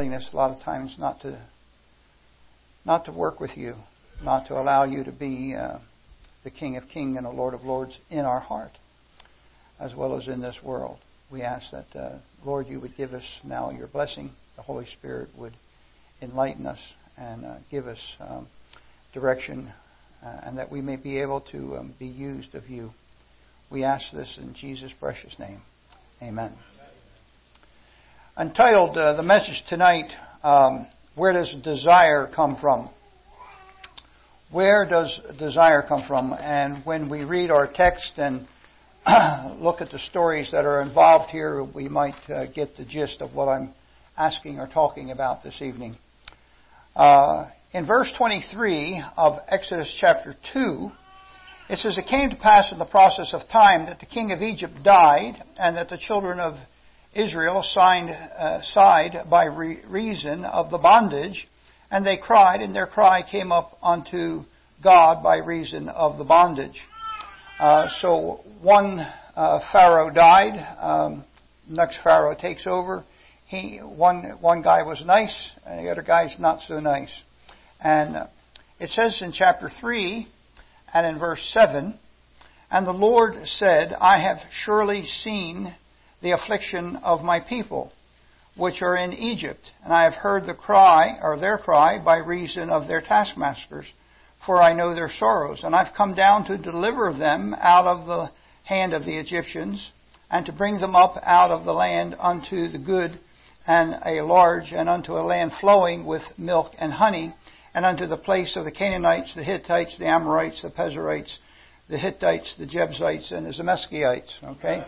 willingness a lot of times not to work with you, not to allow you to be the King of Kings and the Lord of Lords in our heart, as well as in this world. We ask that, Lord, you would give us now your blessing. The Holy Spirit would enlighten us and give us direction, and that we may be able to be used of you. We ask this in Jesus' precious name. Amen. Entitled the message tonight, Where Does Desire Come From? Where does desire come from? And when we read our text and look at the stories that are involved here, we might get the gist of what I'm asking or talking about this evening. In verse 23 of Exodus chapter 2, it says, "It came to pass in the process of time that the king of Egypt died, and that the children of Israel sighed by reason of the bondage, and they cried, and their cry came up unto God by reason of the bondage." So one Pharaoh died. Next Pharaoh takes over. One guy was nice, and the other guy's not so nice. And it says in chapter 3 and in verse 7, "And the Lord said, I have surely seen the affliction of my people, which are in Egypt, and I have heard the cry, or their cry, by reason of their taskmasters, for I know their sorrows. And I've come down to deliver them out of the hand of the Egyptians, and to bring them up out of the land unto the good and a large, and unto a land flowing with milk and honey, and unto the place of the Canaanites, the Hittites, the Amorites, the Perizzites, the Hittites, the Jebusites, and the Zemeskiites." Okay?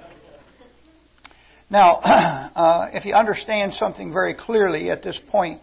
Now, if you understand something very clearly at this point,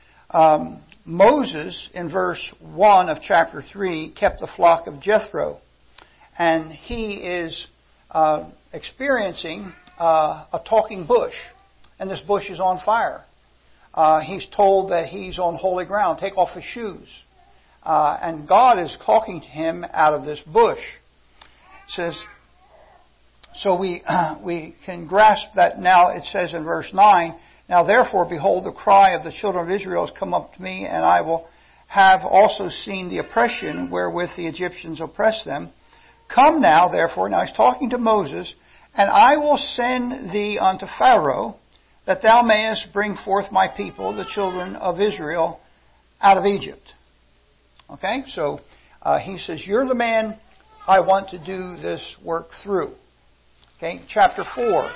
Moses, in verse 1 of chapter 3, kept the flock of Jethro. And he is experiencing a talking bush. And this bush is on fire. He's told that he's on holy ground. Take off his shoes. And God is talking to him out of this bush. It says, so we can grasp that now. It says in verse 9, "Now therefore, behold, the cry of the children of Israel has come up to me, and I will have also seen the oppression wherewith the Egyptians oppress them. Come now, therefore," now he's talking to Moses, "and I will send thee unto Pharaoh, that thou mayest bring forth my people, the children of Israel, out of Egypt." Okay, so he says, "You're the man I want to do this work through." Okay, chapter 4,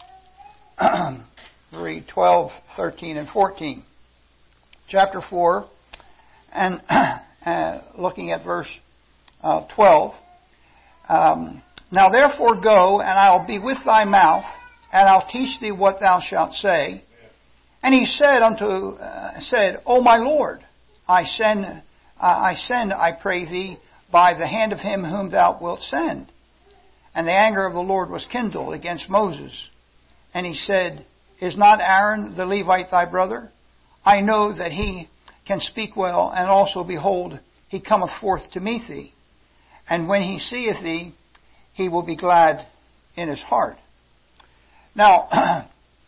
read 12, 13, and 14. Chapter 4, and looking at verse 12. "Now therefore go, and I will be with thy mouth, and I'll teach thee what thou shalt say." And he said, "O my Lord, I send, I pray thee, by the hand of him whom thou wilt send." And the anger of the Lord was kindled against Moses. And he said, "Is not Aaron the Levite thy brother? I know that he can speak well, and also, behold, he cometh forth to meet thee. And when he seeth thee, he will be glad in his heart." Now,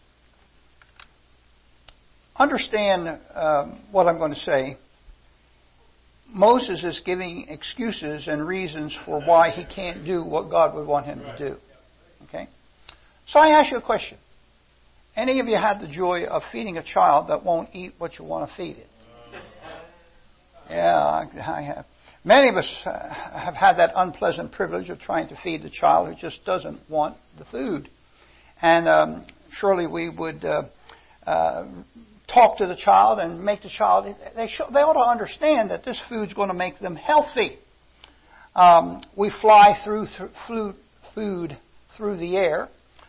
understand what I'm going to say. Moses is giving excuses and reasons for why he can't do what God would want him to do. Okay? So I ask you a question. Any of you had the joy of feeding a child that won't eat what you want to feed it? Yeah, I have. Many of us have had that unpleasant privilege of trying to feed the child who just doesn't want the food. And surely we would talk to the child and make the child, they ought to understand that this food's going to make them healthy. We fly through food through the air,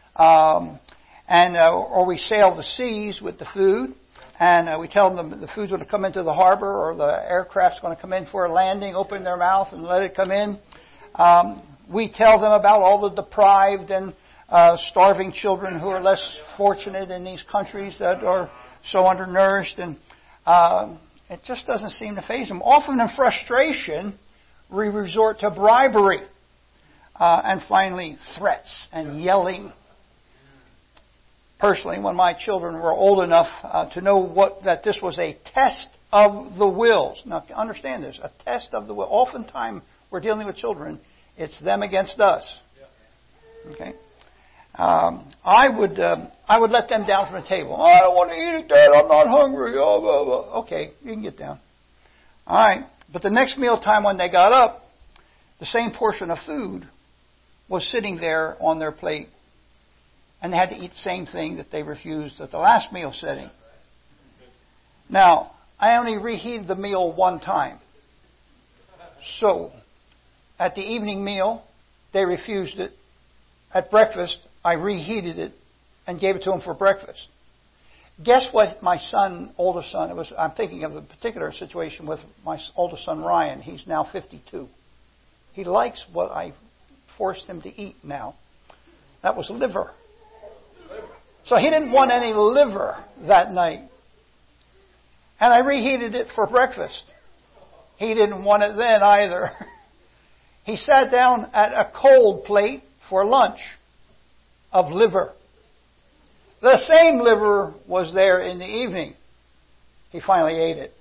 or we sail the seas with the food, and we tell them the food's going to come into the harbor, or the aircraft's going to come in for a landing, open their mouth and let it come in. We tell them about all the deprived and starving children who are less fortunate in these countries that are so undernourished, and it just doesn't seem to faze them. Often in frustration, we resort to bribery, and finally threats and yelling. personally, when my children were old enough to know that this was a test of the wills. Now, understand this, a test of the will. Oftentimes, we're dealing with children, it's them against us. Okay? I would let them down from the table. I don't want to eat it, Dad. I'm not hungry. Oh, blah, blah. Okay, you can get down. All right. But the next meal time when they got up, the same portion of food was sitting there on their plate. And they had to eat the same thing that they refused at the last meal setting. Now, I only reheated the meal one time. So, at the evening meal, they refused it. At breakfast, I reheated it and gave it to them for breakfast. Guess what my oldest son, I'm thinking of a particular situation with my oldest son Ryan. He's now 52. He likes what I forced him to eat now. That was liver. So he didn't want any liver that night. And I reheated it for breakfast. He didn't want it then either. He sat down at a cold plate for lunch of liver. The same liver was there in the evening. He finally ate it.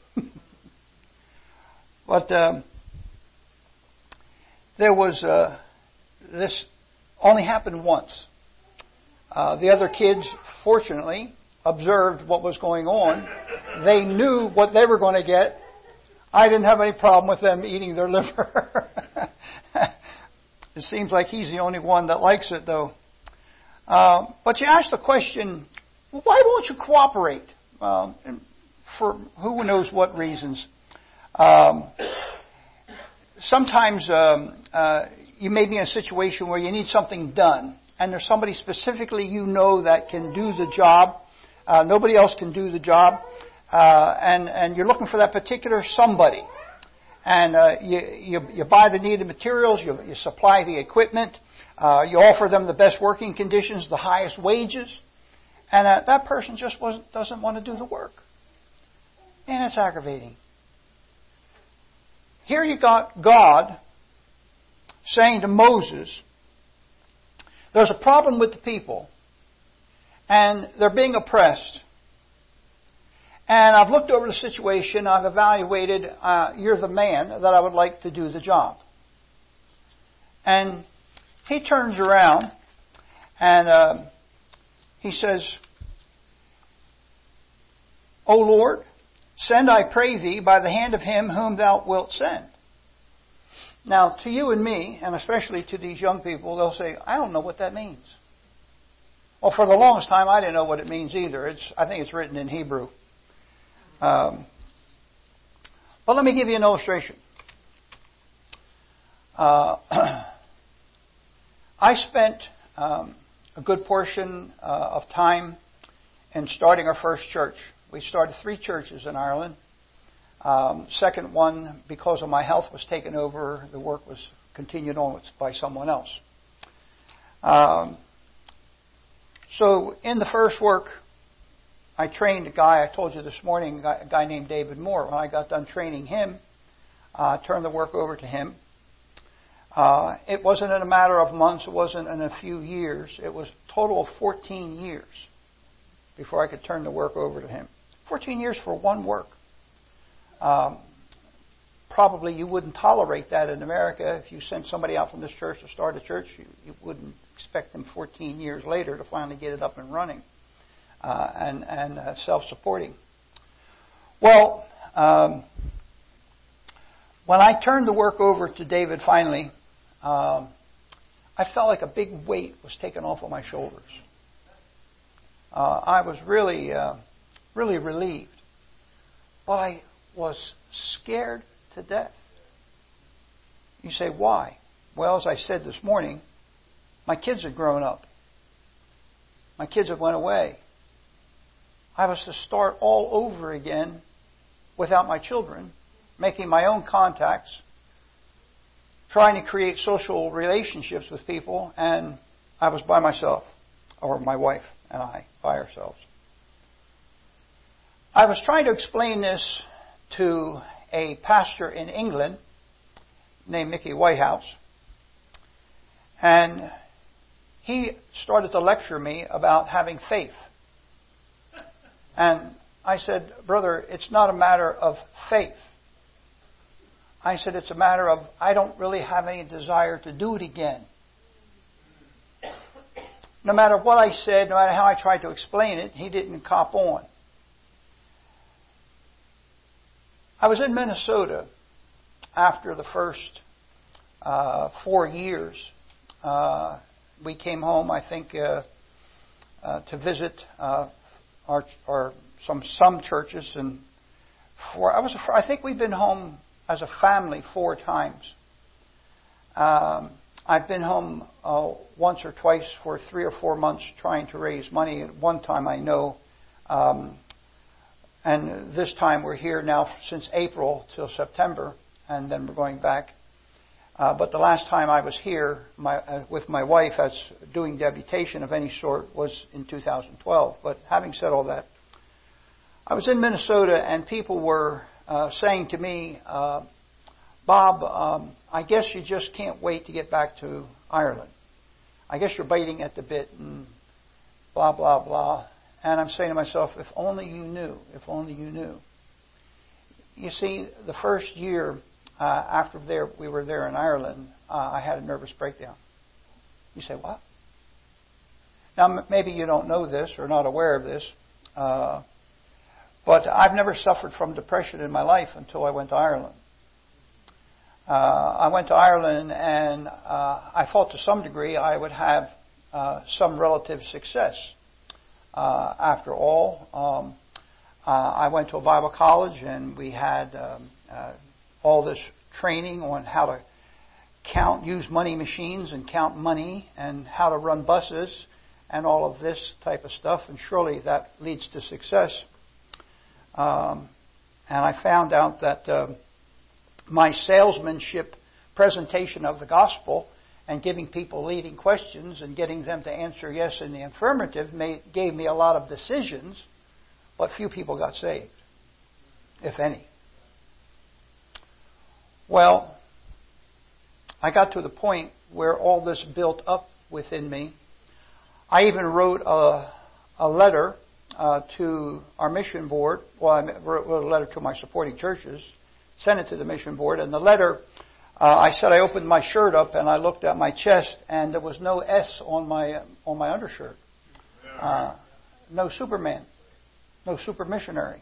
But there was this only happened once. The other kids, fortunately, observed what was going on. They knew what they were going to get. I didn't have any problem with them eating their liver. It seems like he's the only one that likes it, though. But you ask the question, why won't you cooperate? For who knows what reasons. Sometimes you may be in a situation where you need something done, and there's somebody specifically you know that can do the job. Nobody else can do the job, and you're looking for that particular somebody. And you buy the needed materials, you supply the equipment, you offer them the best working conditions, the highest wages, and that person just doesn't want to do the work. And it's aggravating. Here you got God saying to Moses, there's a problem with the people, and they're being oppressed. And I've looked over the situation, I've evaluated, you're the man that I would like to do the job. And he turns around and he says, O Lord, send, I pray thee, by the hand of him whom thou wilt send. Now, to you and me, and especially to these young people, they'll say, I don't know what that means. Well, for the longest time, I didn't know what it means either. I think it's written in Hebrew. But let me give you an illustration. I spent a good portion of time in starting our first church. We started 3 churches in Ireland. Second one, because of my health, was taken over. The work was continued on by someone else. So in the first work, I trained a guy, I told you this morning, a guy named David Moore. When I got done training him, I turned the work over to him. It wasn't in a matter of months, it wasn't in a few years. It was a total of 14 years before I could turn the work over to him. 14 years for one work. Probably you wouldn't tolerate that in America. If you sent somebody out from this church to start a church, you wouldn't expect them 14 years later to finally get it up and running and self-supporting. Well, when I turned the work over to David finally, I felt like a big weight was taken off of my shoulders. I was really relieved. But I was scared to death. You say, why? Well, as I said this morning, my kids had grown up. My kids had went away. I was to start all over again without my children, making my own contacts, trying to create social relationships with people, and I was by myself, or my wife and I, by ourselves. I was trying to explain this to a pastor in England named Mickey Whitehouse, and he started to lecture me about having faith And I said, brother, it's not a matter of faith. I said, it's a matter of I don't really have any desire to do it again. No matter what I said, no matter how I tried to explain it, he didn't cop on. I was in Minnesota after the first 4 years. We came home, I think, to visit some churches, and I think we've been home as a family 4 times. I've been home once or twice for 3 or 4 months trying to raise money. At one time, I know, and this time we're here now since April till September, and then we're going back. But the last time I was here with my wife as doing deputation of any sort was in 2012. But having said all that, I was in Minnesota and people were saying to me, Bob, I guess you just can't wait to get back to Ireland. I guess you're biting at the bit and blah, blah, blah. And I'm saying to myself, if only you knew, if only you knew. You see, the first year after we were there in Ireland, I had a nervous breakdown. You say, what? Now, maybe you don't know this or not aware of this, but I've never suffered from depression in my life until I went to Ireland. I went to Ireland and I thought to some degree I would have some relative success. After all, I went to a Bible college and we had all this training on how to use money machines and count money and how to run buses and all of this type of stuff. And surely that leads to success. And I found out that my salesmanship presentation of the gospel and giving people leading questions and getting them to answer yes in the affirmative gave me a lot of decisions, but few people got saved, if any. Well, I got to the point where all this built up within me. I even wrote a letter to our mission board. Well, I wrote a letter to my supporting churches, sent it to the mission board, and the letter, I said I opened my shirt up and I looked at my chest and there was no S on my undershirt. No Superman. No super missionary.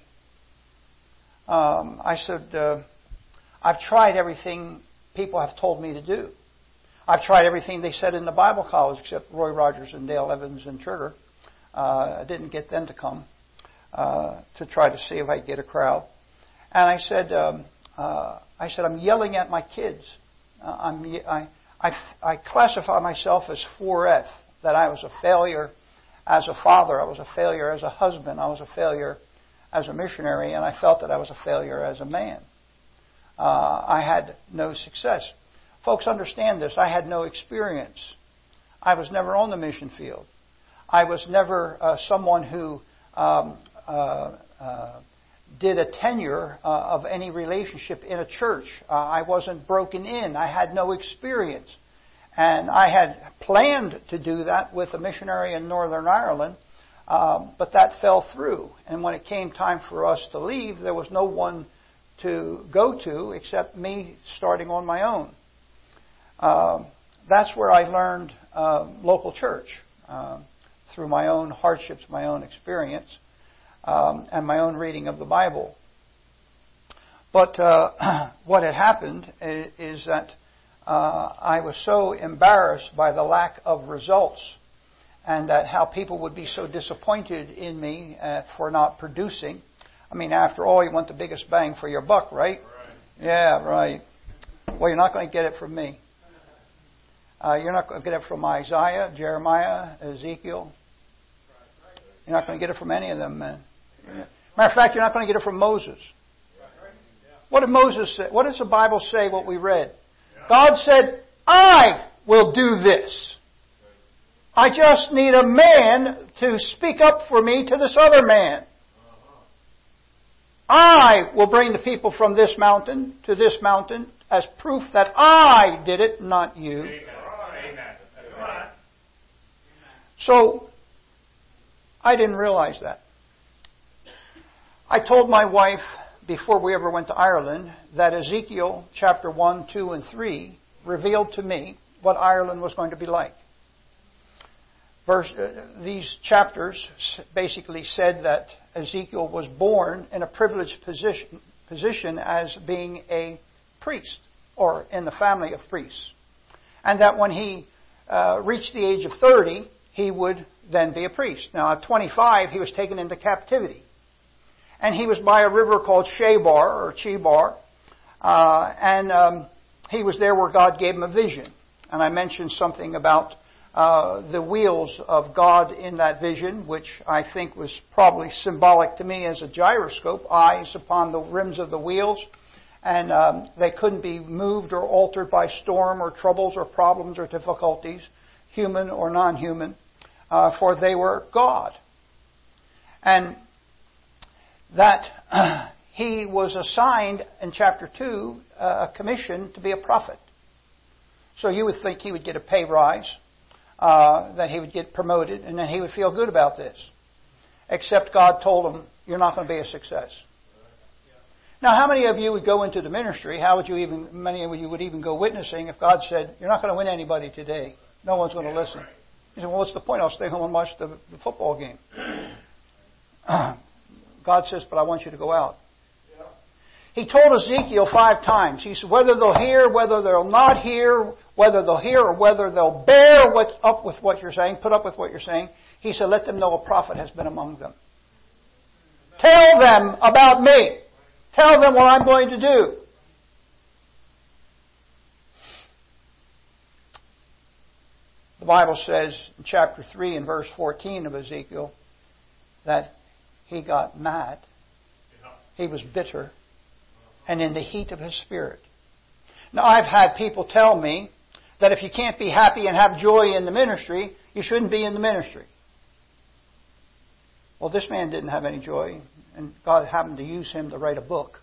I said, I've tried everything people have told me to do. I've tried everything they said in the Bible college except Roy Rogers and Dale Evans and Trigger. I didn't get them to come to try to see if I could get a crowd. And I said, I'm yelling at my kids. I classify myself as 4F, that I was a failure as a father, I was a failure as a husband, I was a failure as a missionary, and I felt that I was a failure as a man. I had no success. Folks, understand this. I had no experience. I was never on the mission field. I was never someone who did a tenure of any relationship in a church. I wasn't broken in. I had no experience. And I had planned to do that with a missionary in Northern Ireland, but that fell through. And when it came time for us to leave, there was no one to go to except me starting on my own. That's where I learned local church, through my own hardships, my own experience, and my own reading of the Bible. But what had happened is that I was so embarrassed by the lack of results and that how people would be so disappointed in me for not producing. I mean, after all, you want the biggest bang for your buck, right? Yeah, right. Well, you're not going to get it from me. You're not going to get it from Isaiah, Jeremiah, Ezekiel. You're not going to get it from any of them, man. Matter of fact, you're not going to get it from Moses. What did Moses say? What does the Bible say, what we read? God said, I will do this. I just need a man to speak up for me to this other man. I will bring the people from this mountain to this mountain as proof that I did it, not you. So, I didn't realize that. I told my wife before we ever went to Ireland that Ezekiel chapter 1, 2, and 3 revealed to me what Ireland was going to be like. These chapters basically said that Ezekiel was born in a privileged position as being a priest, or in the family of priests. And that when he reached the age of 30, he would then be a priest. Now at 25, he was taken into captivity. And he was by a river called Chebar. He was there where God gave him a vision. And I mentioned something about the wheels of God in that vision, which I think was probably symbolic to me as a gyroscope, eyes upon the rims of the wheels. And they couldn't be moved or altered by storm or troubles or problems or difficulties, human or non-human, for they were God. And that he was assigned in chapter 2 a commission to be a prophet. So you would think he would get a pay rise, that he would get promoted, and then he would feel good about this. Except God told him, you're not going to be a success. Now, how many of you would go into the ministry? Many of you would even go witnessing if God said, you're not going to win anybody today. No one's going to listen. You say, well, what's the point? I'll stay home and watch the football game. God says, but I want you to go out. Yeah. He told Ezekiel 5 times. He said, whether they'll hear, whether they'll not hear, whether they'll hear or whether they'll bear up with what you're saying, put up with what you're saying. He said, let them know a prophet has been among them. Tell them about me. Tell them what I'm going to do. The Bible says in chapter 3 and verse 14 of Ezekiel that he got mad. He was bitter and in the heat of his spirit. Now, I've had people tell me that if you can't be happy and have joy in the ministry, you shouldn't be in the ministry. Well, this man didn't have any joy, and God happened to use him to write a book.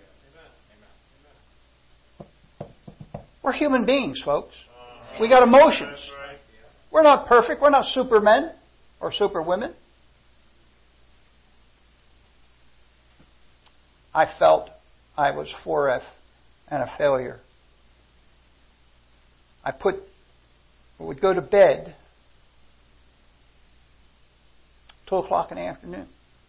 We're human beings, folks. We got emotions. We're not perfect. We're not supermen or superwomen. I felt I was 4F and a failure. I would go to bed 2 o'clock in the afternoon.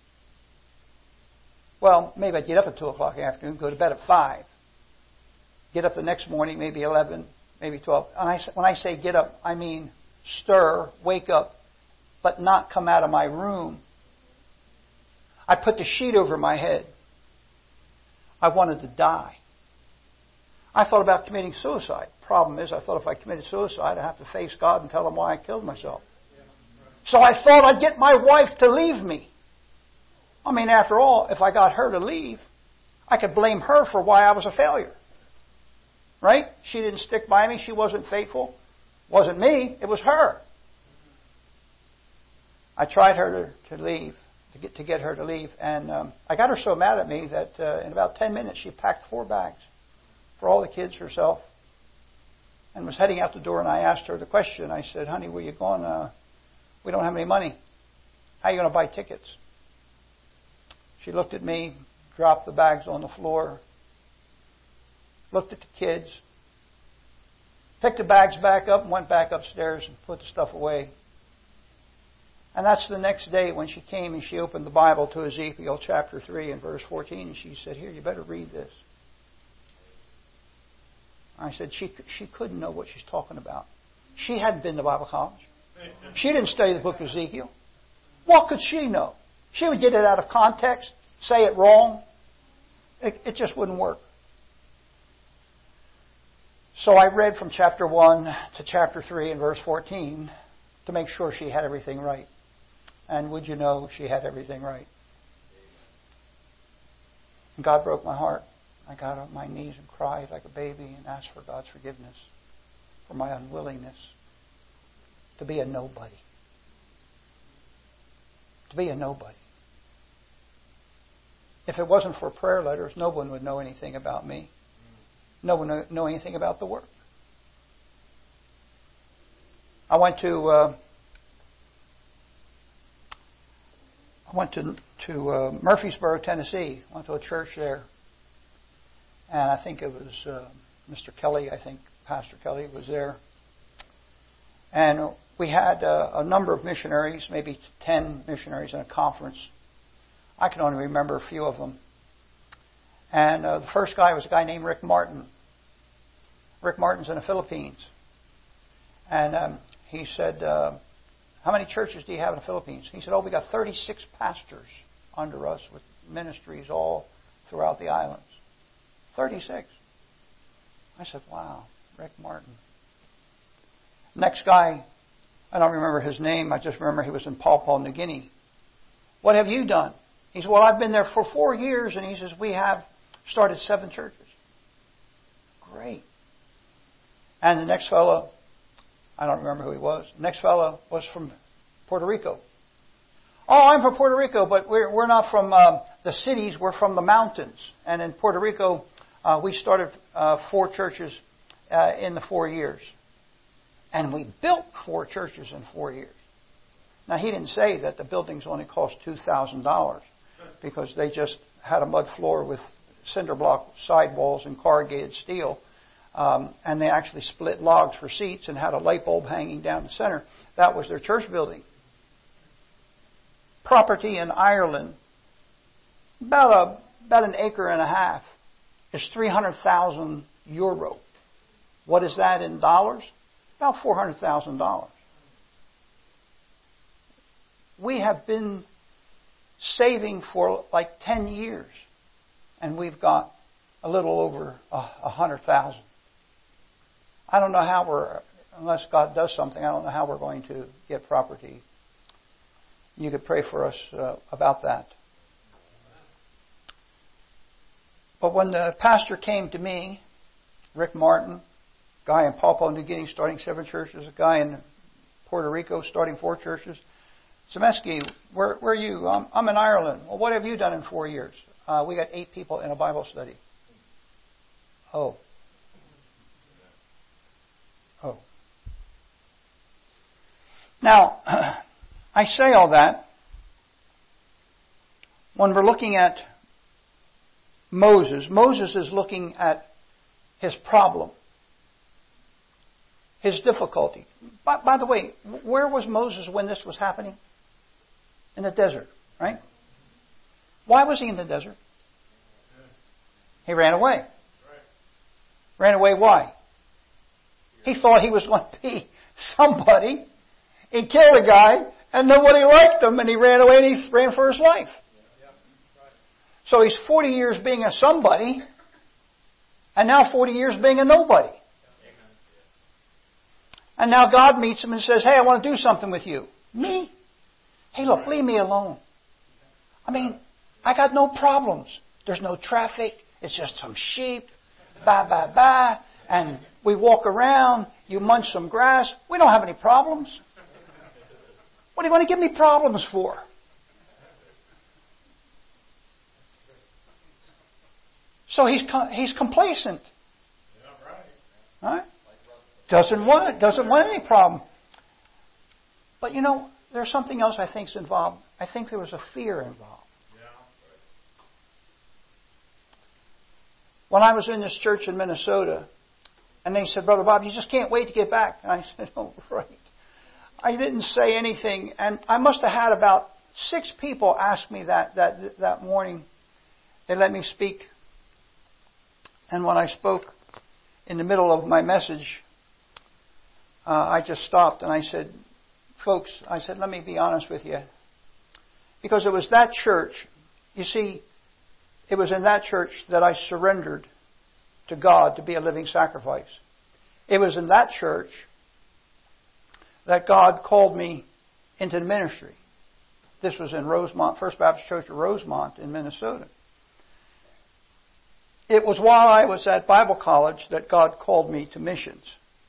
Well, maybe I'd get up at 2 o'clock in the afternoon, go to bed at 5. Get up the next morning, maybe 11, maybe 12. And when I say get up, I mean stir, wake up, but not come out of my room. I put the sheet over my head. I wanted to die. I thought about committing suicide. Problem is, I thought if I committed suicide, I'd have to face God and tell Him why I killed myself. So I thought I'd get my wife to leave me. I mean, after all, if I got her to leave, I could blame her for why I was a failure. Right? She didn't stick by me. She wasn't faithful. It wasn't me. It was her. I tried her to leave, to get her to leave. And I got her so mad at me that in about 10 minutes she packed 4 bags for all the kids, herself, and was heading out the door. And I asked her the question. I said, honey, where you going? We don't have any money. How are you going to buy tickets? She looked at me, dropped the bags on the floor, looked at the kids, picked the bags back up and went back upstairs and put the stuff away. And that's the next day when she came and she opened the Bible to Ezekiel chapter 3 and verse 14, and she said, here, you better read this. I said, she couldn't know what she's talking about. She hadn't been to Bible college. She didn't study the book of Ezekiel. What could she know? She would get it out of context, say it wrong. It just wouldn't work. So I read from chapter 1 to chapter 3 and verse 14 to make sure she had everything right. And would you know, she had everything right. And God broke my heart. I got on my knees and cried like a baby and asked for God's forgiveness for my unwillingness to be a nobody. To be a nobody. If it wasn't for prayer letters, no one would know anything about me. No one would know anything about the work. I went to I went to Murfreesboro, Tennessee. Went to a church there, and I think it was Mr. Kelly. I think Pastor Kelly was there, and we had a number of missionaries, maybe 10 missionaries in a conference. I can only remember a few of them. And the first guy was a guy named Rick Martin. Rick Martin's in the Philippines. And he said, how many churches do you have in the Philippines? He said, we got 36 pastors under us with ministries all throughout the islands. 36. I said, wow, Rick Martin. Next guy, I don't remember his name. I just remember he was in Papua New Guinea. What have you done? He said, I've been there for 4 years. And he says, we have started 7 churches. Great. And the next fellow, I don't remember who he was. The next fellow was from Puerto Rico. I'm from Puerto Rico, but we're not from the cities. We're from the mountains. And in Puerto Rico, we started 4 churches in the 4 years. And we built 4 churches in 4 years. Now, he didn't say that the buildings only cost $2,000 because they just had a mud floor with cinder block sidewalls and corrugated steel. And they actually split logs for seats and had a light bulb hanging down the center. That was their church building. Property in Ireland, about an acre and a half, is 300,000 euro. What is that in dollars? About $400,000. We have been saving for like 10 years, and we've got a little over 100,000. I don't know how unless God does something, I don't know how we're going to get property. You could pray for us about that. But when the pastor came to me, Rick Martin, guy in Papua New Guinea starting 7 churches, a guy in Puerto Rico starting 4 churches. Zemeski, where are you? I'm in Ireland. Well, what have you done in 4 years? We got 8 people in a Bible study. Oh. Now, I say all that when we're looking at Moses. Moses is looking at his problem, his difficulty. By the way, where was Moses when this was happening? In the desert, right? Why was he in the desert? He ran away. Ran away why? He thought he was going to be somebody. He killed a guy, and nobody liked him, and he ran away, and he ran for his life. So he's 40 years being a somebody, and now 40 years being a nobody. And now God meets him and says, hey, I want to do something with you. Me? Hey, look, leave me alone. I mean, I got no problems. There's no traffic. It's just some sheep. And we walk around. You munch some grass. We don't have any problems. What do you want to give me problems for? So he's complacent. Right? Doesn't want any problem. But there's something else I think is involved. I think there was a fear involved. When I was in this church in Minnesota, and they said, Brother Bob, you just can't wait to get back. And I said, oh, right. I didn't say anything, and I must have had about 6 people ask me that morning. They let me speak. And when I spoke in the middle of my message, I just stopped and I said, folks, let me be honest with you. Because it was that church, you see, it was in that church that I surrendered to God to be a living sacrifice. It was in that church that God called me into the ministry. This was in Rosemont, First Baptist Church of Rosemont in Minnesota. It was while I was at Bible college that God called me to missions.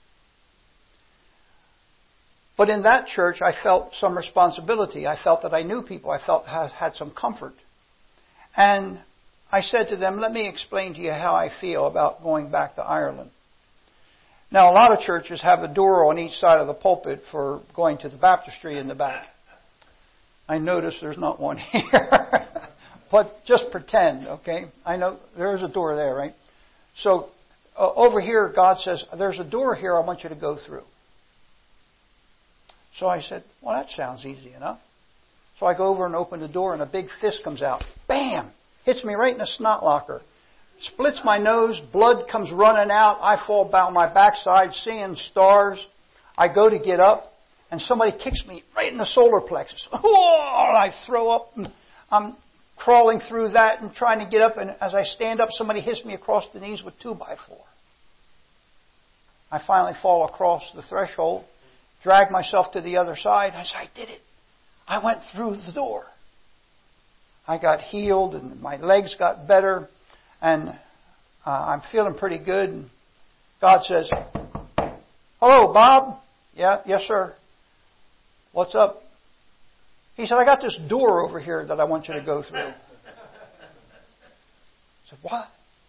But in that church, I felt some responsibility. I felt that I knew people. I felt I had some comfort. And I said to them, let me explain to you how I feel about going back to Ireland. Now, a lot of churches have a door on each side of the pulpit for going to the baptistry in the back. I notice there's not one here. But just pretend, okay? I know there's a door there, right? So over here, God says, there's a door here I want you to go through. So I said, well, that sounds easy enough. So I go over and open the door, and a big fist comes out. Bam! Hits me right in the snot locker. Splits my nose. Blood comes running out. I fall down my backside, seeing stars. I go to get up, and somebody kicks me right in the solar plexus. Whoa! And I throw up. And I'm crawling through that and trying to get up. And as I stand up, somebody hits me across the knees with 2x4. I finally fall across the threshold, drag myself to the other side. I said, I did it. I went through the door. I got healed and my legs got better and I'm feeling pretty good. And God says, hello, Bob. Yeah, yes, sir. What's up? He said, I got this door over here that I want you to go through. I said, what?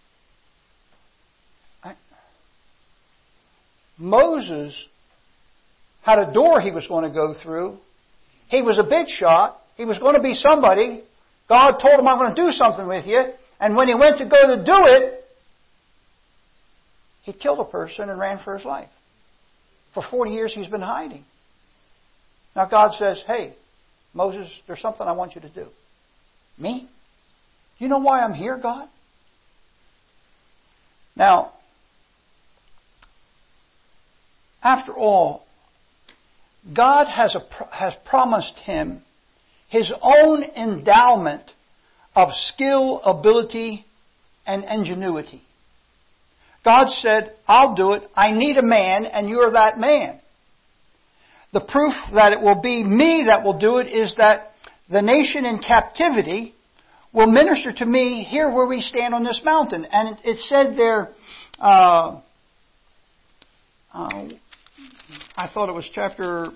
Moses had a door he was going to go through. He was a big shot. He was going to be somebody. God told him, I'm going to do something with you. And when he went to go to do it, he killed a person and ran for his life. For 40 years he's been hiding. Now God says, hey, Moses, there's something I want you to do. Me? You know why I'm here, God? Now, after all, God has promised him his own endowment of skill, ability, and ingenuity. God said, I'll do it. I need a man, and you're that man. The proof that it will be me that will do it is that the nation in captivity will minister to me here where we stand on this mountain. And it said there, I thought it was chapter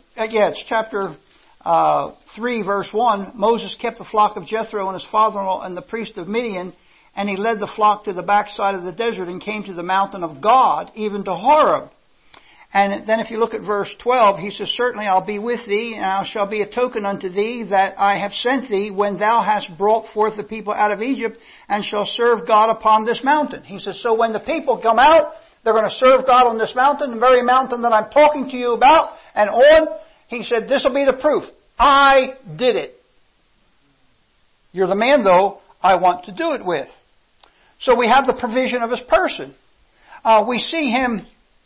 3, verse 1. Moses kept the flock of Jethro and his father-in-law and the priest of Midian, and he led the flock to the backside of the desert and came to the mountain of God, even to Horeb. And then if you look at verse 12, he says, certainly I'll be with thee, and I shall be a token unto thee that I have sent thee when thou hast brought forth the people out of Egypt, and shall serve God upon this mountain. He says, so when the people come out, they're going to serve God on this mountain, the very mountain that I'm talking to you about and on. He said, this will be the proof. I did it. You're the man, though, I want to do it with. So we have the provision of his person. We see him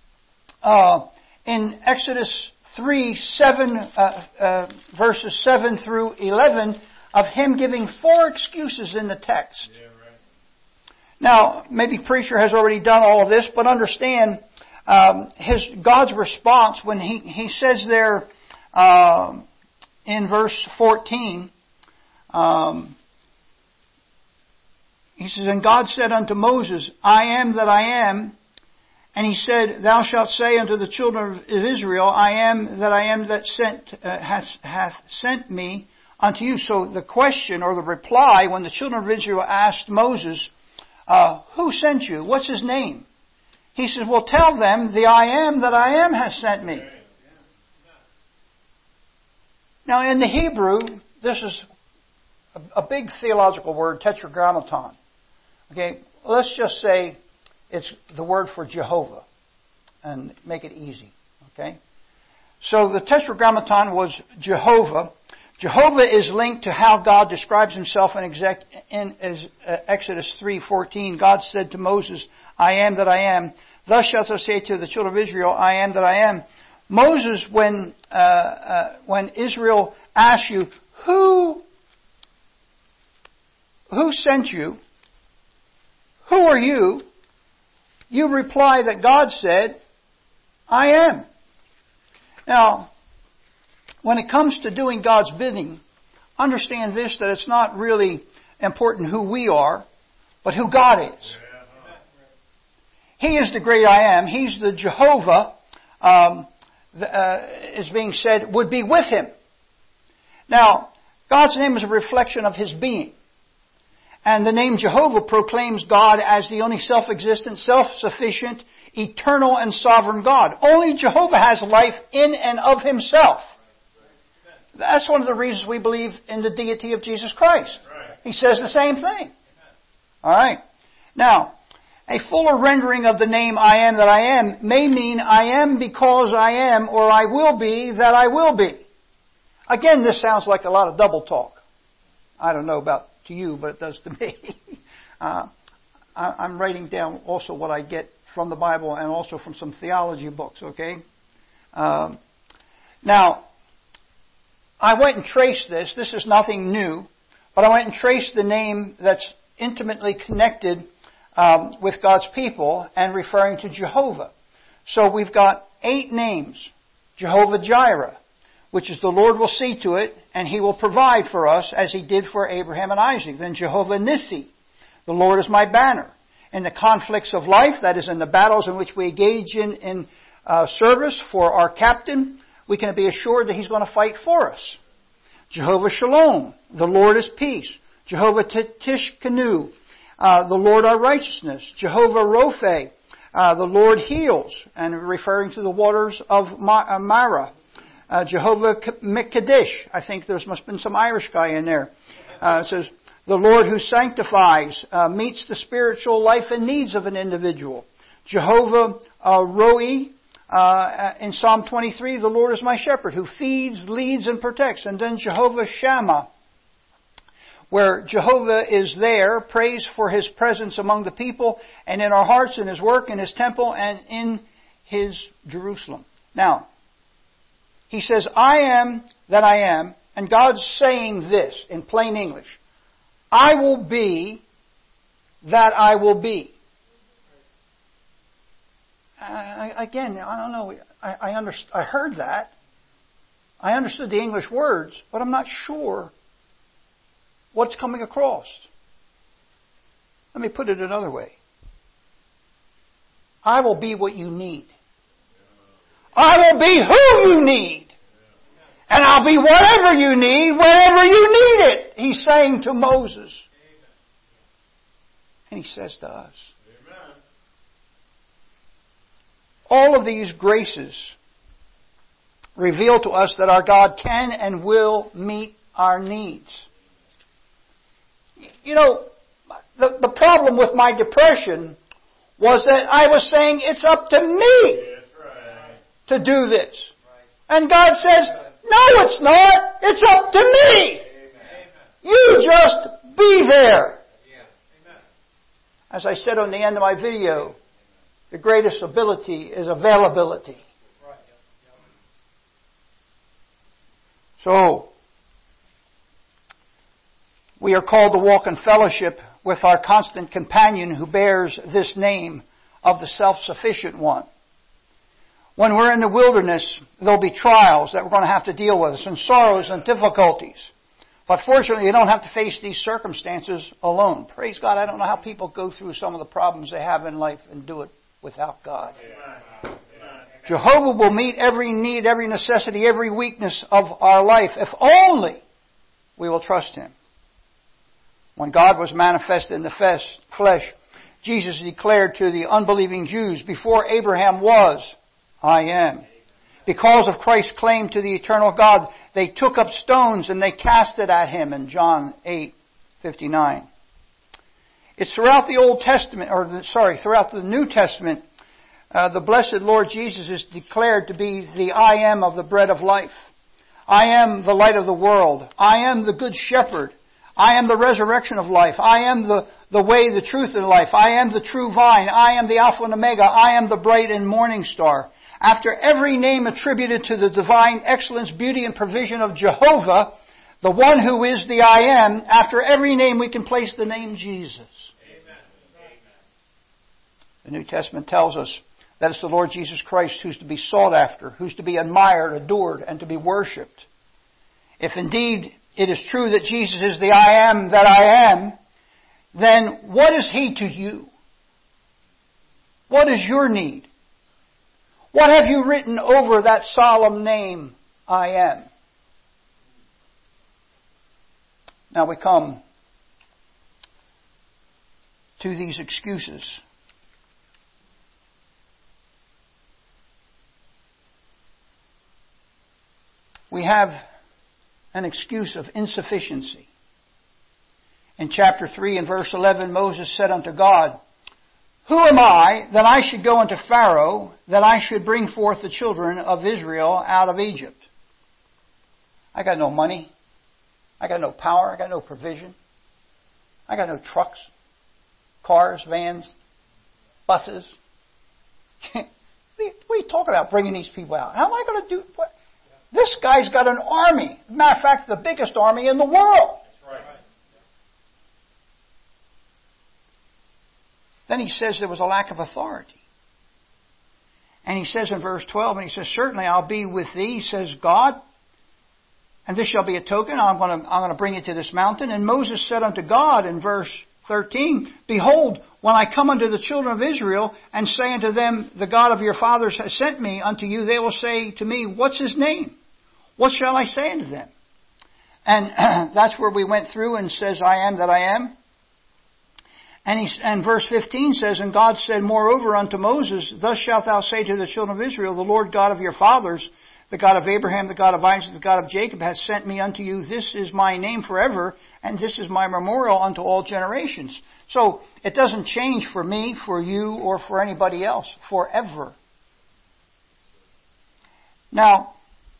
in Exodus 3, verses 7 through 11, of him giving 4 excuses in the text. Yeah, right. Now, maybe preacher has already done all of this, but understand God's response when he says there in verse 14, he says, and God said unto Moses, I am that I am. And he said, thou shalt say unto the children of Israel, I am that hath sent me unto you. So the question or the reply when the children of Israel asked Moses, who sent you? What's his name? He says, well, tell them the I am that I am has sent me. Now in the Hebrew, this is a big theological word, tetragrammaton. Okay, let's just say it's the word for Jehovah and make it easy. Okay, so the tetragrammaton was Jehovah. Jehovah is linked to how God describes himself in Exodus 3:14. God said to Moses, I am that I am. Thus shalt thou say to the children of Israel, I am that I am. Moses, when Israel asks you, who sent you? Who are you? You reply that God said, I am. Now, when it comes to doing God's bidding, understand this, that it's not really important who we are, but who God is. He is the great I am. He's the Jehovah, is being said, would be with him. Now, God's name is a reflection of his being. And the name Jehovah proclaims God as the only self-existent, self-sufficient, eternal and sovereign God. Only Jehovah has life in and of himself. That's one of the reasons we believe in the deity of Jesus Christ. Right. He says the same thing. All right. Now, a fuller rendering of the name I am that I am may mean I am because I am, or I will be that I will be. Again, this sounds like a lot of double talk. I don't know about to you, but it does to me. I'm writing down also what I get from the Bible and also from some theology books, okay? Now, I went and traced this. This is nothing new. But I went and traced the name that's intimately connected with God's people and referring to Jehovah. So we've got 8 names. Jehovah Jireh, which is the Lord will see to it, and He will provide for us as He did for Abraham and Isaac. Then Jehovah Nissi, the Lord is my banner. In the conflicts of life, that is in the battles in which we engage in service for our captain, we can be assured that He's going to fight for us. Jehovah Shalom, the Lord is peace. Jehovah Tishkenu, the Lord our righteousness. Jehovah Rophe, the Lord heals, and referring to the waters of Mara. Jehovah Mekadesh, I think there must have been some Irish guy in there. It says, the Lord who sanctifies, meets the spiritual life and needs of an individual. Jehovah Roi, in Psalm 23, the Lord is my shepherd, who feeds, leads, and protects. And then Jehovah Shammah, where Jehovah is there, prays for His presence among the people, and in our hearts, in His work, in His temple, and in His Jerusalem. Now, He says, I am that I am, and God's saying this in plain English. I will be that I will be. Again, I don't know. I heard that. I understood the English words, but I'm not sure what's coming across. Let me put it another way. I will be what you need. I will be who you need. And I'll be whatever you need, whenever you need it. He's saying to Moses. And He says to us. All of these graces reveal to us that our God can and will meet our needs. You know, the problem with my depression was that I was saying it's up to me to do this. And God says, no, it's not. It's up to me. You just be there. As I said on the end of my video, the greatest ability is availability. So, we are called to walk in fellowship with our constant companion who bears this name of the self-sufficient one. When we're in the wilderness, there'll be trials that we're going to have to deal with us, and sorrows and difficulties. But fortunately, you don't have to face these circumstances alone. Praise God, I don't know how people go through some of the problems they have in life and do it without God. Amen. Jehovah will meet every need, every necessity, every weakness of our life, if only we will trust Him. When God was manifested in the flesh, Jesus declared to the unbelieving Jews, before Abraham was, I am. Because of Christ's claim to the eternal God, they took up stones and they cast it at Him in John 8:59. It's throughout the Old Testament, throughout the New Testament, the blessed Lord Jesus is declared to be the I am of the bread of life. I am the light of the world. I am the good shepherd. I am the resurrection of life. I am the way, the truth, and life. I am the true vine. I am the Alpha and Omega. I am the bright and morning star. After every name attributed to the divine excellence, beauty, and provision of Jehovah, the one who is the I am, after every name we can place the name Jesus. Amen. The New Testament tells us that it's the Lord Jesus Christ who's to be sought after, who's to be admired, adored, and to be worshipped. If indeed it is true that Jesus is the I am that I am, then what is He to you? What is your need? What have you written over that solemn name, I am? Now we come to these excuses. We have an excuse of insufficiency. In chapter 3 and verse 11, Moses said unto God, Who am I that I should go unto Pharaoh, that I should bring forth the children of Israel out of Egypt? I got no money. I got no power. I got no provision. I got no trucks, cars, vans, buses. What are you talking about bringing these people out? How am I going to do what? This guy's got an army. Matter of fact, the biggest army in the world. Then he says there was a lack of authority. And he says in verse 12, and he says, Certainly I'll be with thee, says God, and this shall be a token. I'm going to bring you to this mountain. And Moses said unto God in verse 13, Behold, when I come unto the children of Israel and say unto them, The God of your fathers has sent me unto you, they will say to me, What's his name? What shall I say unto them? And that's where we went through and says, I am that I am. And verse 15 says, And God said moreover unto Moses, Thus shalt thou say to the children of Israel, The Lord God of your fathers, the God of Abraham, the God of Isaac, the God of Jacob, has sent me unto you. This is my name forever, and this is my memorial unto all generations. So it doesn't change for me, for you, or for anybody else, forever. Now,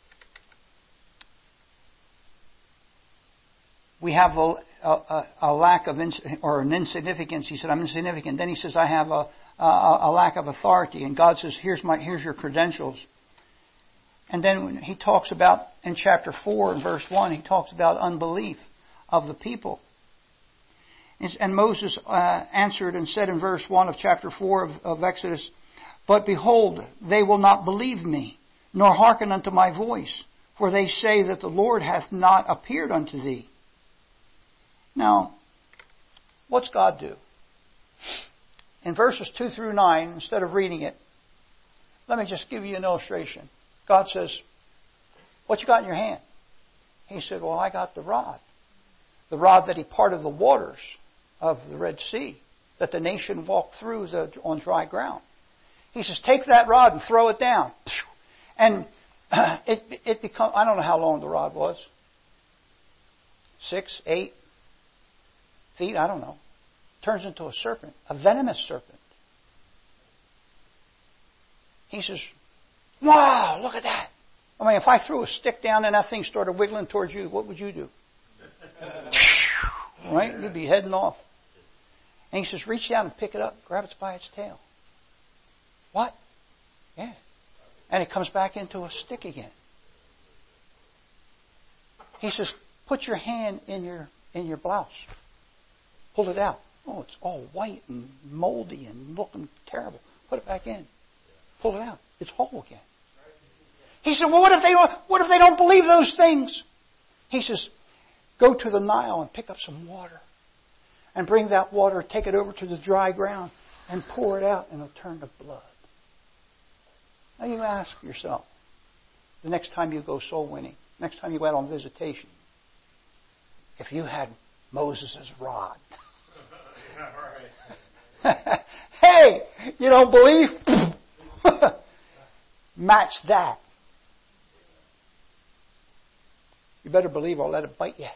we have a lack of, or an insignificance. He said, I'm insignificant. Then he says, I have a lack of authority. And God says, here's your credentials. And then when he talks about, in chapter 4 and verse 1, he talks about unbelief of the people. And Moses answered and said in verse 1 of chapter 4 of Exodus, But behold, they will not believe me, nor hearken unto my voice, for they say that the Lord hath not appeared unto thee. Now, what's God do? In verses 2 through 9, instead of reading it, let me just give you an illustration. God says, What you got in your hand? He said, Well, I got the rod. The rod that he parted the waters of the Red Sea, that the nation walked through on dry ground. He says, Take that rod and throw it down. And it becomes, I don't know how long the rod was. 6, 8 feet, I don't know. Turns into a serpent, a venomous serpent. He says, Wow, look at that. I mean, if I threw a stick down and that thing started wiggling towards you, what would you do? Right? You'd be heading off. And he says, reach down and pick it up, grab it by its tail. What? Yeah. And it comes back into a stick again. He says, put your hand in your blouse. Pull it out. Oh, it's all white and moldy and looking terrible. Put it back in. Pull it out. It's whole again. He said, well, what if they don't believe those things? He says, go to the Nile and pick up some water. And bring that water, take it over to the dry ground, and pour it out, and it'll turn to blood. Now you ask yourself, the next time you go soul winning, next time you go out on visitation, if you had Moses' rod. Hey, you don't believe? Match that. You better believe I'll let it bite you.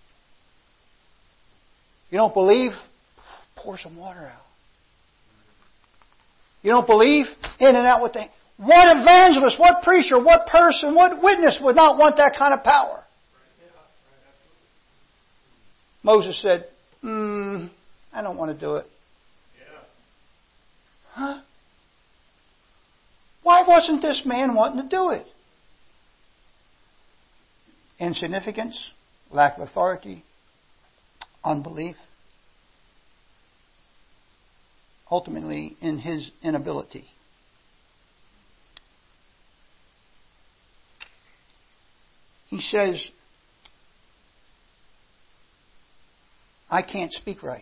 You don't believe? Pour some water out. You don't believe? In and out with the... What evangelist, what preacher, what person, what witness would not want that kind of power? Moses said, I don't want to do it. Huh? Why wasn't this man wanting to do it? Insignificance, lack of authority, unbelief. Ultimately, in his inability. He says, I can't speak right.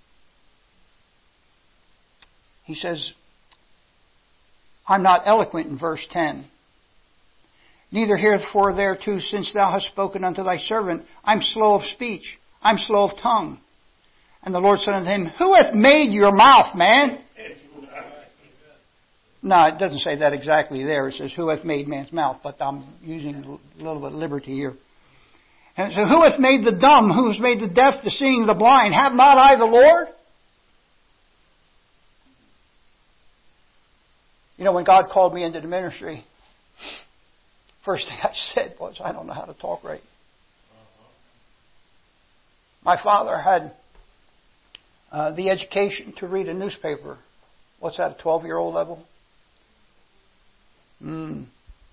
He says, I'm not eloquent in verse 10. Neither heretofore thereto, since thou hast spoken unto thy servant, I'm slow of speech, I'm slow of tongue. And the Lord said unto him, Who hath made your mouth, man? No, it doesn't say that exactly there. It says, Who hath made man's mouth? But I'm using a little bit of liberty here. And so, who hath made the dumb? Who has made the deaf, the seeing, the blind? Have not I the Lord? You know, when God called me into the ministry, first thing I said was, I don't know how to talk right. My father had the education to read a newspaper. What's that, a 12-year-old level? My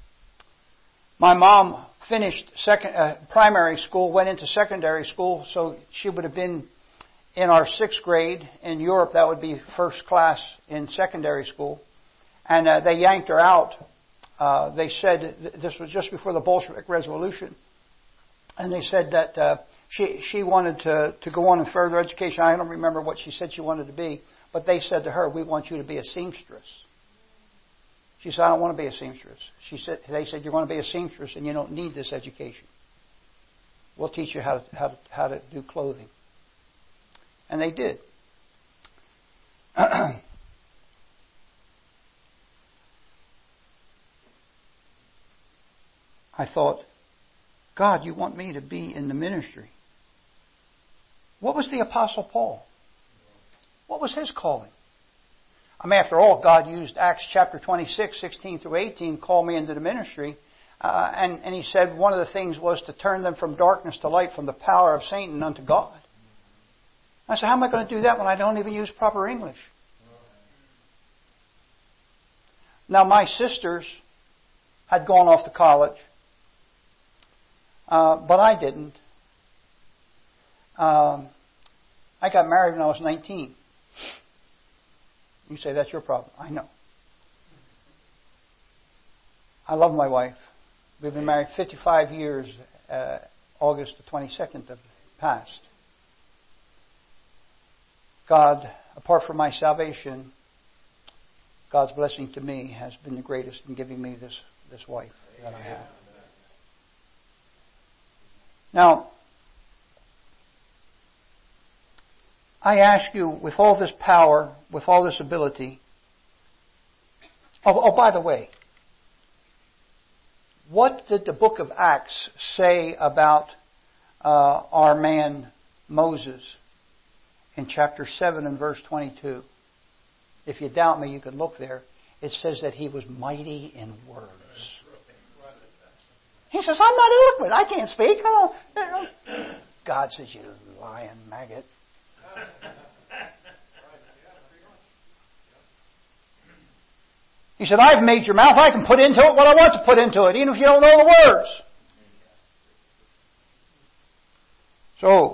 mom finished primary school, went into secondary school, so she would have been in our 6th grade. In Europe, that would be first class in secondary school. And they yanked her out. They said, this was just before the Bolshevik Revolution, and they said that she wanted to go on in further education. I don't remember what she said she wanted to be, but they said to her, we want you to be a seamstress. She said, I don't want to be a seamstress. They said, you're going to be a seamstress and you don't need this education. We'll teach you how to do clothing. And they did. I thought, God, you want me to be in the ministry. What was the Apostle Paul? What was his calling? I mean, after all, God used Acts chapter 26, 16 through 18, call me into the ministry. And he said one of the things was to turn them from darkness to light, from the power of Satan unto God. I said, how am I going to do that when I don't even use proper English? Now, my sisters had gone off to college, but I didn't. I got married when I was 19. You say, that's your problem. I know. I love my wife. We've been married 55 years, August the 22nd of past. God, apart from my salvation, God's blessing to me has been the greatest in giving me this wife that I have. Now, I ask you, with all this power, with all this ability, by the way, what did the book of Acts say about our man Moses in chapter 7 and verse 22? If you doubt me, you can look there. It says that he was mighty in words. He says, I'm not eloquent. I can't speak. God says, you lying maggot. He said, I've made your mouth. I can put into it what I want to put into it, even if you don't know the words. So,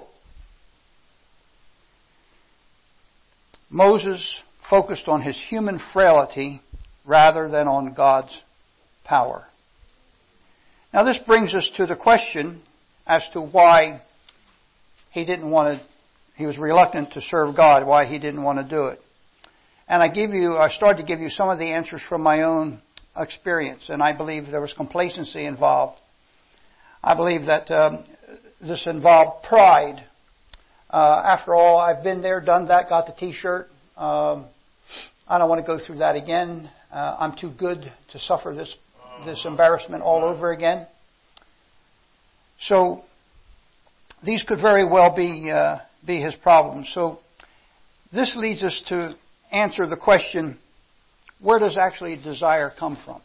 Moses focused on his human frailty rather than on God's power. Now this brings us to the question as to why he was reluctant to serve God, why he didn't want to do it. And I started to give you some of the answers from my own experience, and I believe there was complacency involved. I believe that this involved pride. After all, I've been there, done that, got the T-shirt. I don't want to go through that again. I'm too good to suffer this embarrassment all over again. So these could very well be his problems. So this leads us to answer the question, where does actually desire come from?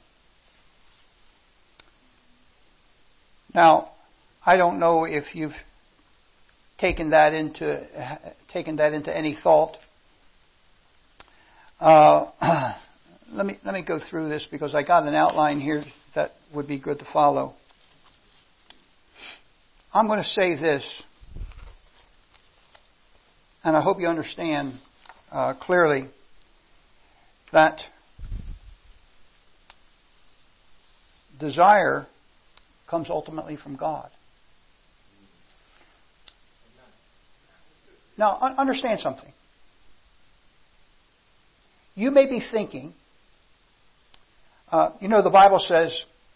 Now, I don't know if you've taken that into any thought. Let me go through this because I got an outline here that would be good to follow. I'm going to say this, and I hope you understand clearly that desire comes ultimately from God. Now, understand something. You may be thinking, the Bible says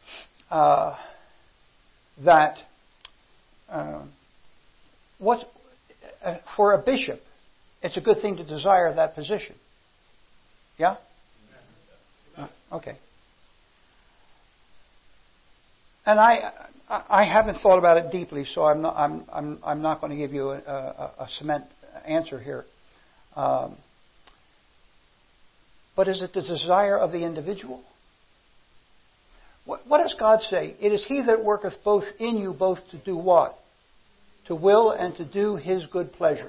that for a bishop, it's a good thing to desire that position. Yeah? Okay. and I haven't thought about it deeply, so I'm not going to give you a cement answer here. But is it the desire of the individual? What does God say? It is He that worketh both in you, both to do what? To will and to do His good pleasure.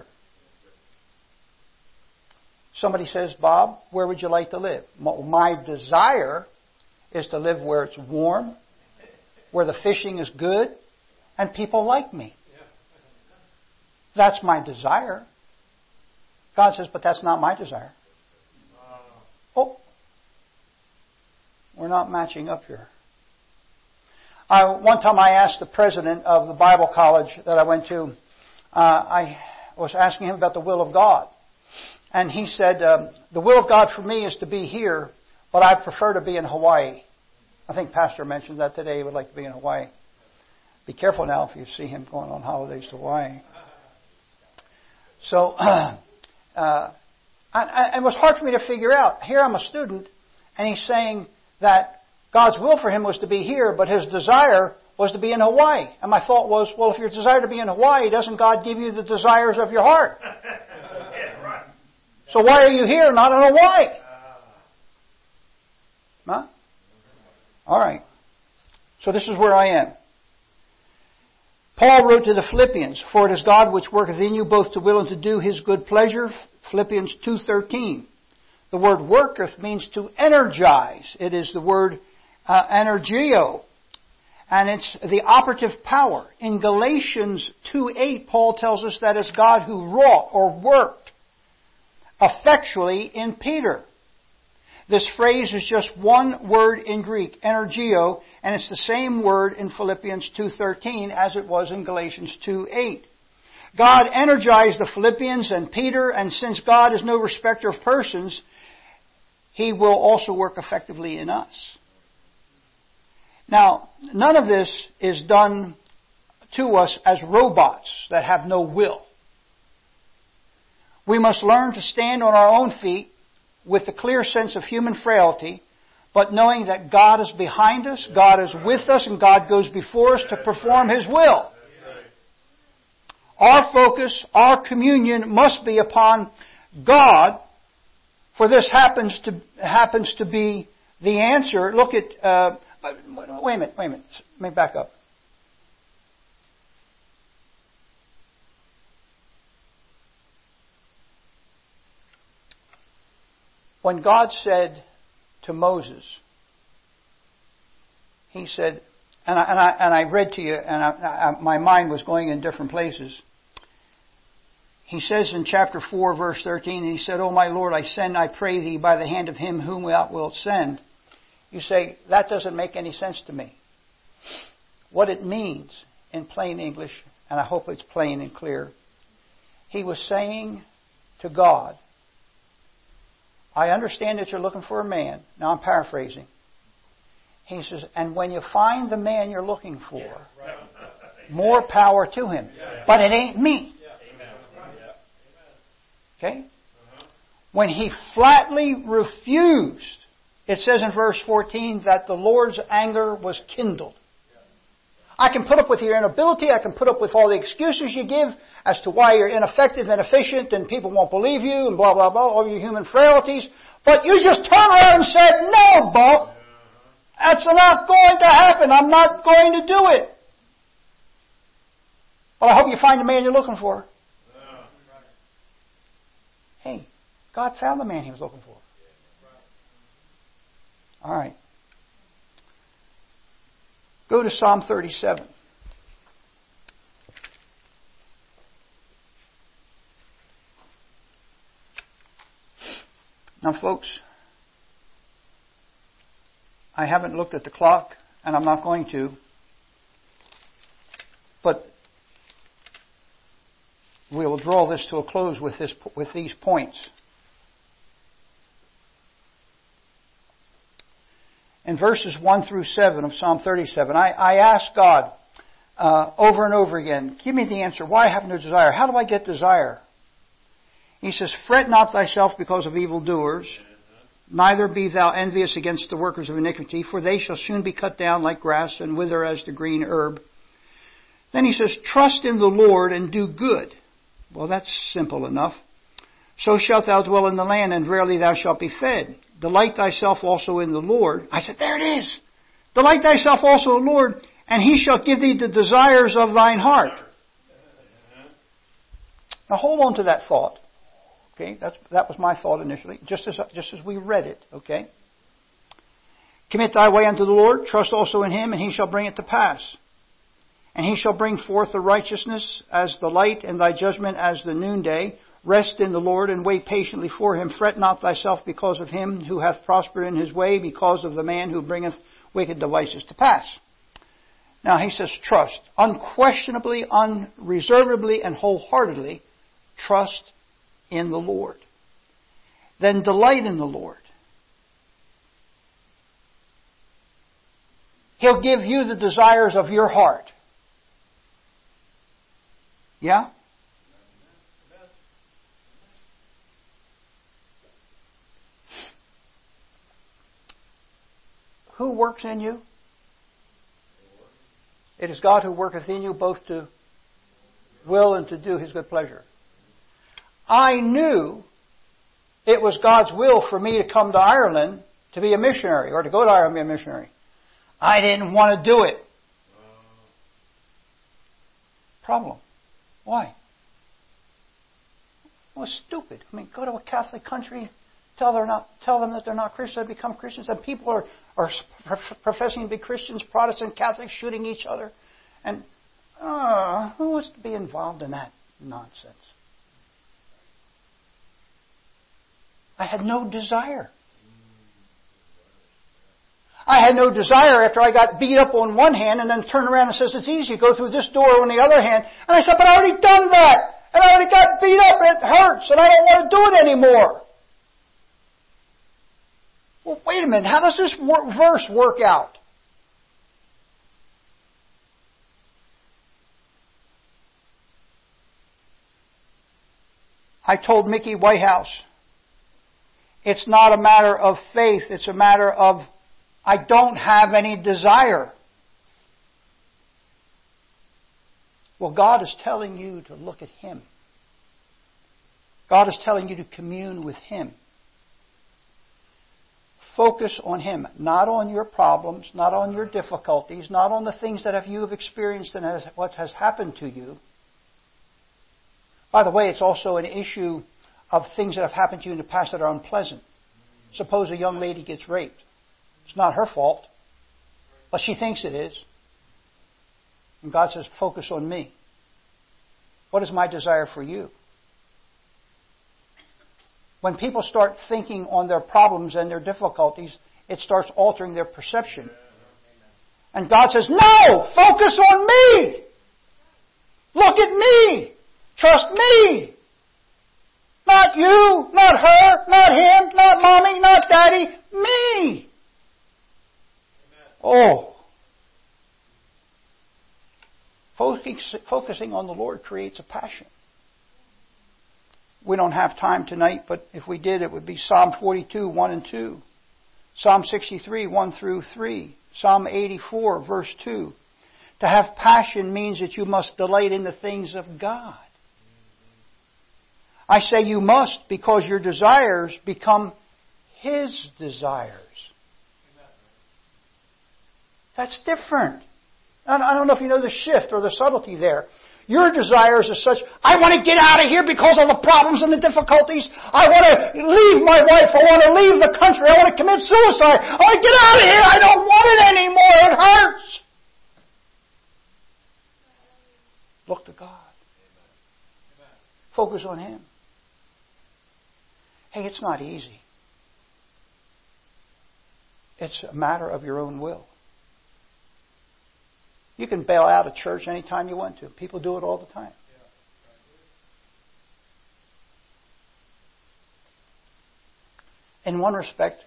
Somebody says, Bob, where would you like to live? My desire is to live where it's warm, where the fishing is good, and people like me. That's my desire. God says, but that's not my desire. Oh, we're not matching up here. One time I asked the president of the Bible college that I went to, I was asking him about the will of God. And he said, the will of God for me is to be here, but I prefer to be in Hawaii. I think Pastor mentioned that today. He would like to be in Hawaii. Be careful now if you see him going on holidays to Hawaii. So, it was hard for me to figure out. Here I'm a student, and he's saying that God's will for him was to be here, but his desire was to be in Hawaii. And my thought was, well, if your desire to be in Hawaii, doesn't God give you the desires of your heart? So why are you here, not in Hawaii? Huh? All right. So this is where I am. Paul wrote to the Philippians, for it is God which worketh in you both to will and to do His good pleasure. Philippians 2:13. The word worketh means to energize. It is the word energio. And it's the operative power. In Galatians 2:8, Paul tells us that it's God who wrought or worked effectually in Peter. This phrase is just one word in Greek, energio, and it's the same word in Philippians 2:13 as it was in Galatians 2:8. God energized the Philippians and Peter, and since God is no respecter of persons, He will also work effectively in us. Now, none of this is done to us as robots that have no will. We must learn to stand on our own feet with the clear sense of human frailty, but knowing that God is behind us, God is with us, and God goes before us to perform His will. Our focus, our communion must be upon God, for this happens to be the answer. Look at, wait a minute. Let me back up. When God said to Moses, He said, and I read to you, and my mind was going in different places. He says in chapter 4, verse 13, He said, O my Lord, I send, I pray Thee, by the hand of Him whom Thou wilt send. You say, that doesn't make any sense to me. What it means in plain English, and I hope it's plain and clear, He was saying to God, I understand that you're looking for a man. Now I'm paraphrasing. He says, and when you find the man you're looking for, more power to him. But it ain't me. Okay? When he flatly refused, it says in verse 14 that the Lord's anger was kindled. I can put up with your inability. I can put up with all the excuses you give as to why you're ineffective, inefficient, and people won't believe you, and blah, blah, blah, all your human frailties. But you just turned around and said, no, Bob, that's not going to happen. I'm not going to do it. But I hope you find the man you're looking for. Hey, God found the man He was looking for. All right. Go to Psalm 37. Now, folks, I haven't looked at the clock, and I'm not going to, but we will draw this to a close with these points. In verses 1 through 7 of Psalm 37, I asked God over and over again, give me the answer. Why have no desire? How do I get desire? He says, fret not thyself because of evildoers, Neither be thou envious against the workers of iniquity, for they shall soon be cut down like grass and wither as the green herb. Then he says, trust in the Lord and do good. Well, that's simple enough. So shalt thou dwell in the land, and verily thou shalt be fed. Delight thyself also in the Lord. I said, there it is. Delight thyself also in the Lord, and he shall give thee the desires of thine heart. Now hold on to that thought. Okay, that was my thought initially, just as we read it. Okay. Commit thy way unto the Lord, trust also in him, and he shall bring it to pass. And he shall bring forth the righteousness as the light, and thy judgment as the noonday. Rest in the Lord, and wait patiently for him. Fret not thyself because of him who hath prospered in his way, because of the man who bringeth wicked devices to pass. Now he says trust. Unquestionably, unreservedly, and wholeheartedly trust in the Lord. Then delight in the Lord. He'll give you the desires of your heart. Yeah? Who works in you? It is God who worketh in you both to will and to do his good pleasure. I knew it was God's will for me to come to Ireland to be a missionary, or to go to Ireland and be a missionary. I didn't want to do it. Problem. Why? Well, it's stupid. I mean, go to a Catholic country, tell them that they're not Christians, they become Christians, and people are professing to be Christians, Protestant, Catholics, shooting each other. And who wants to be involved in that nonsense? I had no desire. I had no desire after I got beat up on one hand and then turned around and says, it's easy, go through this door on the other hand. And I said, but I already done that. And I already got beat up and it hurts and I don't want to do it anymore. Well, wait a minute. How does this verse work out? I told Mickey Whitehouse, it's not a matter of faith. It's a matter of I don't have any desire. Well, God is telling you to look at him. God is telling you to commune with him. Focus on him, not on your problems, not on your difficulties, not on the things that you have experienced and what has happened to you. By the way, it's also an issue of things that have happened to you in the past that are unpleasant. Suppose a young lady gets raped. It's not her fault, but she thinks it is. And God says, focus on me. What is my desire for you? When people start thinking on their problems and their difficulties, it starts altering their perception. And God says, no! Focus on me! Look at me! Trust me! Not you, not her, not him, not mommy, not daddy, me! Oh! Focusing on the Lord creates a passion. We don't have time tonight, but if we did, it would be Psalm 42, 1 and 2. Psalm 63, 1 through 3. Psalm 84, verse 2. To have passion means that you must delight in the things of God. I say you must because your desires become his desires. That's different. I don't know if you know the shift or the subtlety there. Your desires are such, I want to get out of here because of the problems and the difficulties. I want to leave my wife. I want to leave the country. I want to commit suicide. I want to get out of here. I don't want it anymore. It hurts. Look to God. Focus on him. Hey, it's not easy. It's a matter of your own will. You can bail out of church anytime you want to. People do it all the time. In one respect,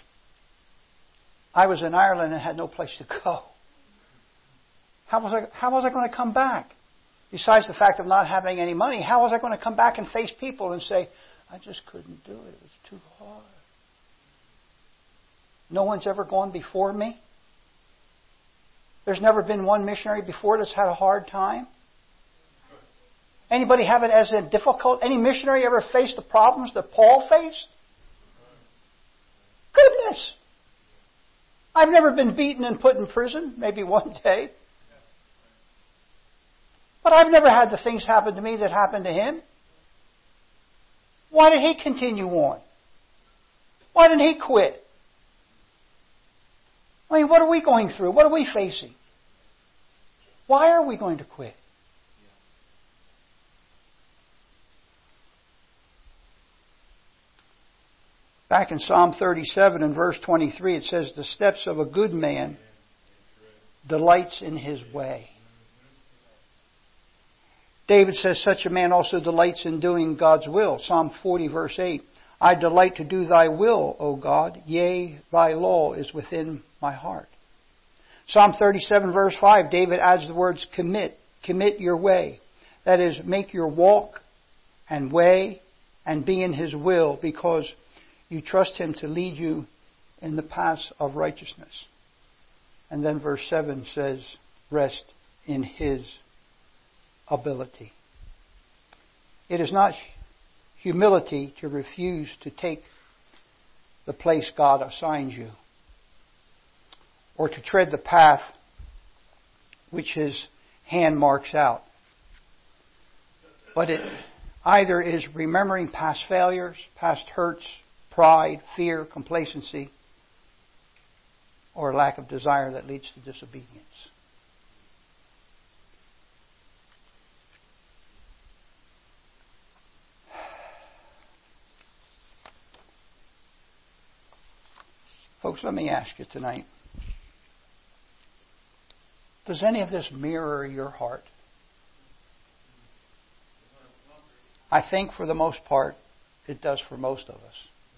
I was in Ireland and had no place to go. How was I going to come back? Besides the fact of not having any money, how was I going to come back and face people and say, I just couldn't do it. It was too hard. No one's ever gone before me. There's never been one missionary before that's had a hard time. Anybody have it as difficult? Any missionary ever faced the problems that Paul faced? Goodness! I've never been beaten and put in prison, maybe one day. But I've never had the things happen to me that happened to him. Why did he continue on? Why didn't he quit? I mean, what are we going through? What are we facing? Why are we going to quit? Back in Psalm 37 and verse 23, it says, the steps of a good man delights in his way. David says, such a man also delights in doing God's will. Psalm 40 verse 8, I delight to do thy will, O God. Yea, thy law is within my heart. Psalm 37 verse 5, David adds the words commit. Commit your way. That is, make your walk and way and be in his will, because you trust him to lead you in the paths of righteousness. And then verse 7 says, rest in his ability. It is not humility to refuse to take the place God assigns you, or to tread the path which his hand marks out. But it either is remembering past failures, past hurts, pride, fear, complacency, or lack of desire that leads to disobedience. Folks, let me ask you tonight, does any of this mirror your heart? I think for the most part, it does for most of us.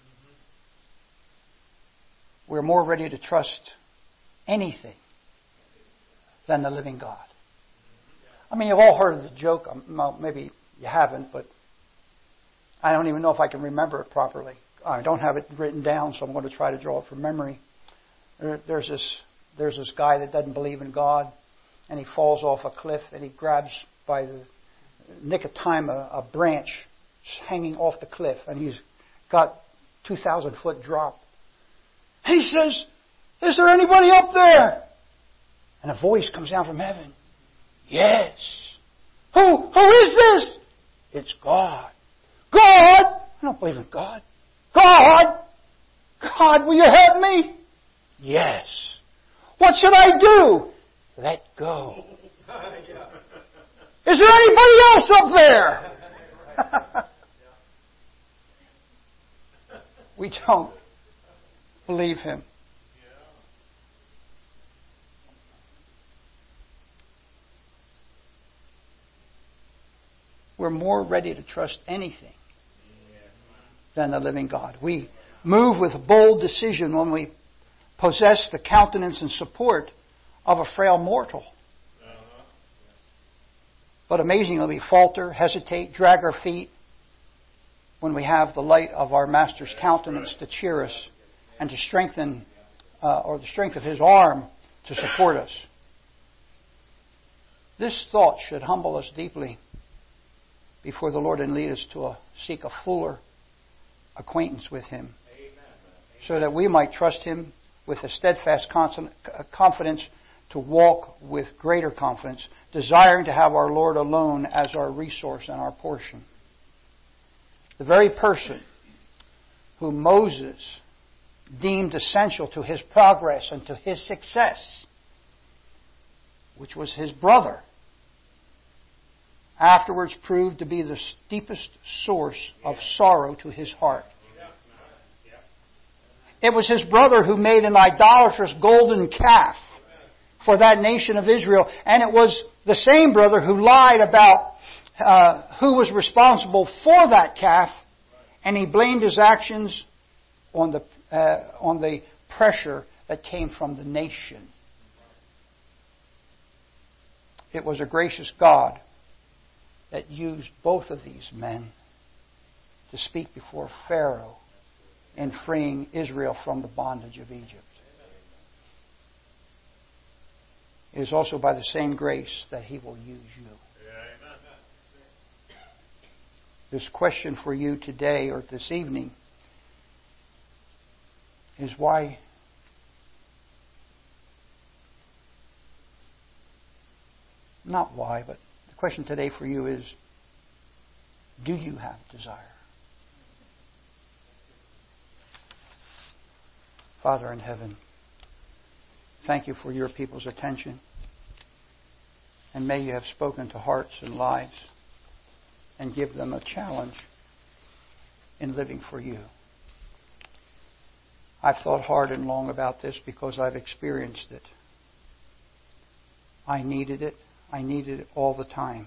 We're more ready to trust anything than the living God. I mean, you've all heard of the joke. Well, maybe you haven't, but I don't even know if I can remember it properly. I don't have it written down, so I'm going to try to draw it from memory. There's this guy that doesn't believe in God, and he falls off a cliff, and he grabs by the nick of time a branch hanging off the cliff, and he's got 2,000 foot drop. And he says, is there anybody up there? And a voice comes down from heaven. Yes. Who is this? It's God. God? I don't believe in God. God? God, will you help me? Yes. What should I do? Let go. Is there anybody else up there? We don't believe him. We're more ready to trust anything than the living God. We move with bold decision when we possess the countenance and support of a frail mortal. But amazingly, we falter, hesitate, drag our feet when we have the light of our Master's countenance to cheer us and to strengthen, or the strength of his arm to support us. This thought should humble us deeply before the Lord and lead us to seek a fuller acquaintance with him, so that we might trust him with a steadfast confidence, to walk with greater confidence, desiring to have our Lord alone as our resource and our portion. The very person who Moses deemed essential to his progress and to his success, which was his brother, afterwards proved to be the deepest source of sorrow to his heart. It was his brother who made an idolatrous golden calf for that nation of Israel. And it was the same brother who lied about who was responsible for that calf. And he blamed his actions on the pressure that came from the nation. It was a gracious God that used both of these men to speak before Pharaoh in freeing Israel from the bondage of Egypt. It is also by the same grace that He will use you. This question for you today or this evening is why not why, but the question today for you is, do you have desire? Father in heaven, thank you for your people's attention. And may you have spoken to hearts and lives and give them a challenge in living for you. I've thought hard and long about this because I've experienced it. I needed it. I needed it all the time.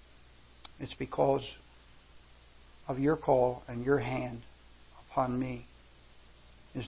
It's because of your call and your hand upon me